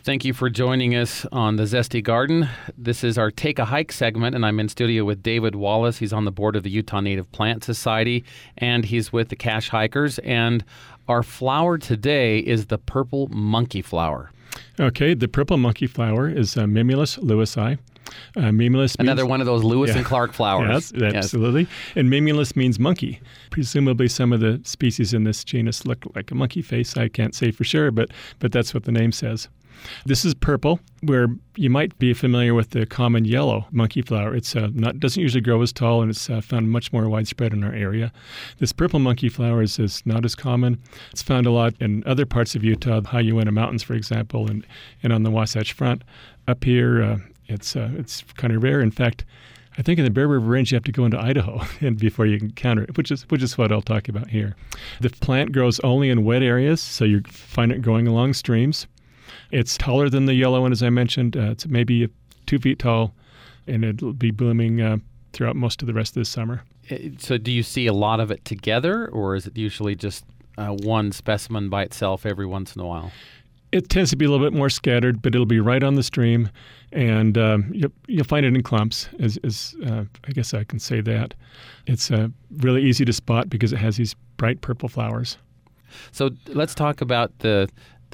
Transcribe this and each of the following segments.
Thank you for joining us on The Zesty Garden. This is our Take a Hike segment, and I'm in studio with David Wallace. He's on the board of the Utah Native Plant Society, and he's with the Cache Hikers. And our flower today is the purple monkey flower. Okay, the purple monkey flower is Mimulus lewisi. Mimulus Another means, one of those Lewis and Clark flowers. Yes, absolutely. And Mimulus means monkey. Presumably some of the species in this genus look like a monkey face. I can't say for sure, but that's what the name says. This is purple, where you might be familiar with the common yellow monkey flower. It's doesn't usually grow as tall, and it's found much more widespread in our area. This purple monkey flower is not as common. It's found a lot in other parts of Utah, the Hyuina Mountains, for example, and on the Wasatch Front. Up here, it's kind of rare. In fact, I think in the Bear River Range you have to go into Idaho and before you can encounter it, which is what I'll talk about here. The plant grows only in wet areas, so you find it growing along streams. It's taller than the yellow one, as I mentioned. It's maybe 2 feet tall, and it'll be blooming throughout most of the rest of the summer. So do you see a lot of it together, or is it usually just one specimen by itself every once in a while? It tends to be a little bit more scattered, but it'll be right on the stream, and you'll find it in clumps, as I guess I can say that. It's really easy to spot because it has these bright purple flowers. So let's talk about the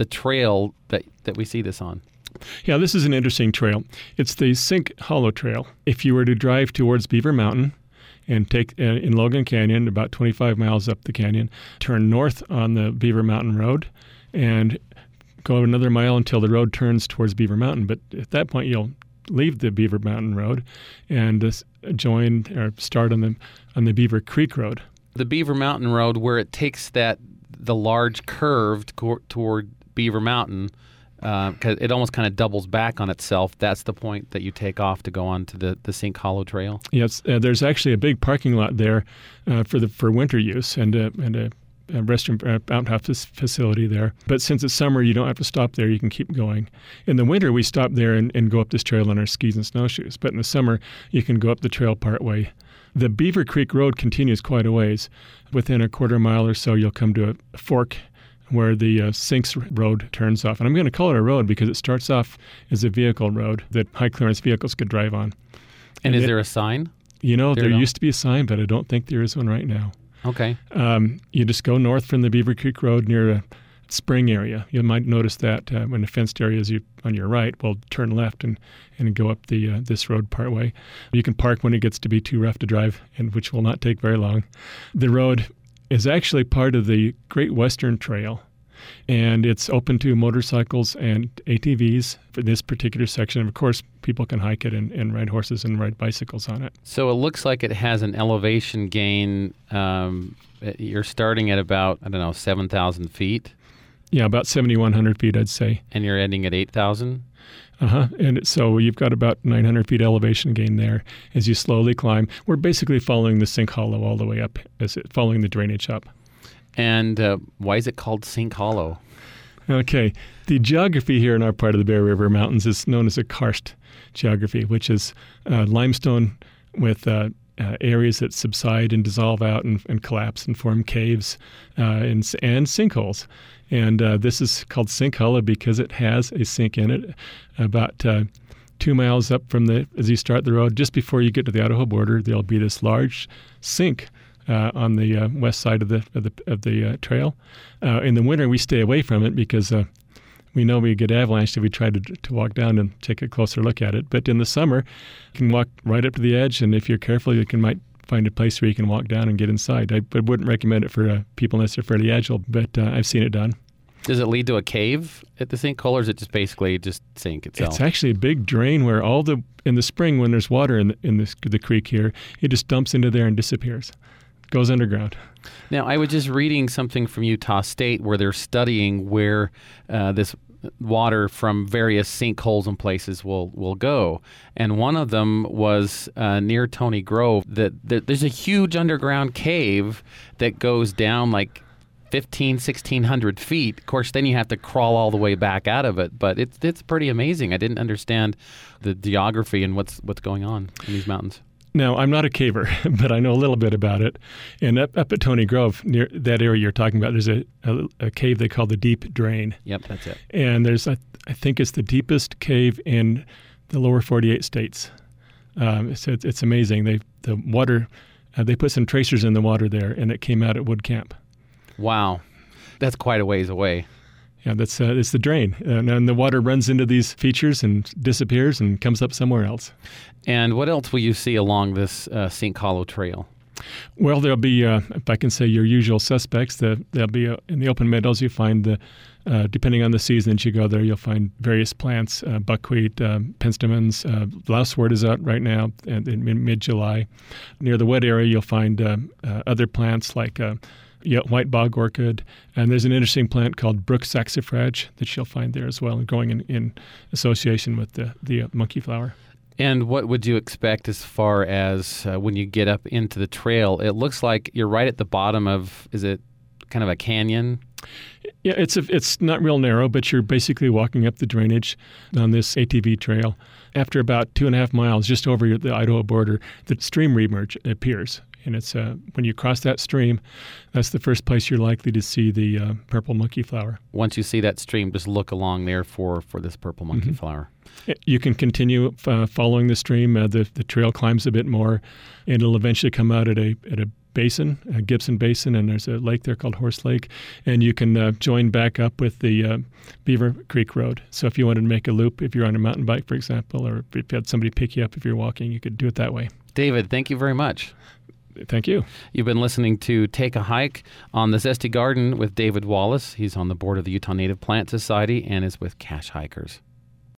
trail that we see this on. Yeah, this is an interesting trail. It's the Sink Hollow Trail. If you were to drive towards Beaver Mountain and take in Logan Canyon, about 25 miles up the canyon, turn north on the Beaver Mountain Road, and go another mile until the road turns towards Beaver Mountain. But at that point, you'll leave the Beaver Mountain Road and join or start on the Beaver Creek Road. The Beaver Mountain Road, where it takes the large curve toward Beaver Mountain, because it almost kind of doubles back on itself. That's the point that you take off to go on to the Sink Hollow Trail. Yes, there's actually a big parking lot there for winter use and a restroom outhouse facility there. But since it's summer, you don't have to stop there. You can keep going. In the winter, we stop there and go up this trail on our skis and snowshoes. But in the summer, you can go up the trail part way. The Beaver Creek Road continues quite a ways. Within a quarter mile or so, you'll come to a fork where the Sinks Road turns off. And I'm going to call it a road because it starts off as a vehicle road that high-clearance vehicles could drive on. And is there a sign? There used to be a sign, but I don't think there is one right now. Okay. You just go north from the Beaver Creek Road near a spring area. You might notice that when the fenced area is on your right, well, turn left and go up this road partway. You can park when it gets to be too rough to drive, and which will not take very long. The road is actually part of the Great Western Trail, and it's open to motorcycles and ATVs for this particular section. Of course, people can hike it and ride horses and ride bicycles on it. So it looks like it has an elevation gain. You're starting at about, 7,000 feet. Yeah, about 7,100 feet, I'd say. And you're ending at 8,000? And so you've got about 900 feet elevation gain there as you slowly climb. We're basically following the Sink Hollow all the way up, following the drainage up. And why is it called Sink Hollow? Okay. The geography here in our part of the Bear River Mountains is known as a karst geography, which is limestone with areas that subside and dissolve out and collapse and form caves and sinkholes. And this is called Sink Hollow because it has a sink in it about 2 miles up as you start the road. Just before you get to the Idaho border, there'll be this large sink on the west side of the trail. In the winter, we stay away from it because we know we get avalanched if we try to walk down and take a closer look at it. But in the summer, you can walk right up to the edge, and if you're careful, might find a place where you can walk down and get inside. I wouldn't recommend it for people unless they're fairly agile, but I've seen it done. Does it lead to a cave at the sinkhole, or is it just basically just sink itself? It's actually a big drain where in the spring when there's water in the creek here, it just dumps into there and disappears. Goes underground. Now, I was just reading something from Utah State where they're studying where this water from various sinkholes and places will go. And one of them was near Tony Grove. There's a huge underground cave that goes down like 1,600 feet. Of course, then you have to crawl all the way back out of it. But it's pretty amazing. I didn't understand the geography and what's going on in these mountains. Now, I'm not a caver, but I know a little bit about it. And up at Tony Grove, near that area you're talking about, there's a cave they call the Deep Drain. Yep, that's it. And there's, I think it's the deepest cave in the lower 48 states. So it's amazing. The water, they put some tracers in the water there, and it came out at Wood Camp. Wow. That's quite a ways away. Yeah, it's the drain. And the water runs into these features and disappears and comes up somewhere else. And what else will you see along this St. Hollow Trail? Well, there'll be, if I can say, your usual suspects. There'll be in the open meadows, you find depending on the season that you go there, you'll find various plants, buckwheat, penstemons. Lousewort is out right now in mid-July. Near the wet area, you'll find other plants like white bog orchid. And there's an interesting plant called Brook saxifrage that you'll find there as well, growing in association with the monkey flower. And what would you expect as far as when you get up into the trail? It looks like you're right at the bottom of, is it kind of a canyon? Yeah, it's not real narrow, but you're basically walking up the drainage on this ATV trail. After about 2.5 miles, just over the Idaho border, the stream reemerge appears. And it's when you cross that stream, that's the first place you're likely to see the purple monkey flower. Once you see that stream, just look along there for this purple monkey flower. You can continue following the stream. The trail climbs a bit more, and it'll eventually come out at a basin, a Gibson Basin, and there's a lake there called Horse Lake, and you can join back up with the Beaver Creek Road. So if you wanted to make a loop, if you're on a mountain bike, for example, or if you had somebody pick you up if you're walking, you could do it that way. David, thank you very much. Thank you. You've been listening to Take a Hike on the Zesty Garden with David Wallace. He's on the board of the Utah Native Plant Society and is with Cache Hikers.